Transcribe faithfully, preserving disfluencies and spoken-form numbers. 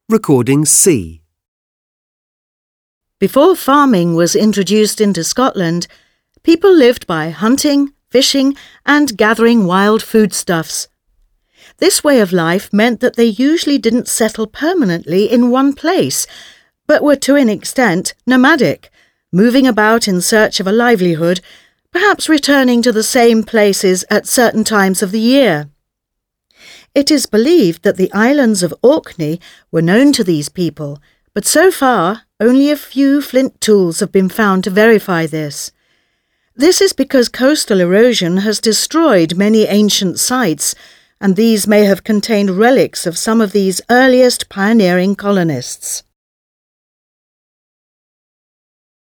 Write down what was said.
Recording C. Before farming was introduced into Scotland, people lived by hunting, fishing and gathering wild foodstuffs. This way of life meant that they usually didn't settle permanently in one place, but were to an extent nomadic, moving about in search of a livelihood, perhaps returning to the same places at certain times of the year. It is believed that the islands of Orkney were known to these people, but so far only a few flint tools have been found to verify this. This is because coastal erosion has destroyed many ancient sites, and these may have contained relics of some of these earliest pioneering colonists.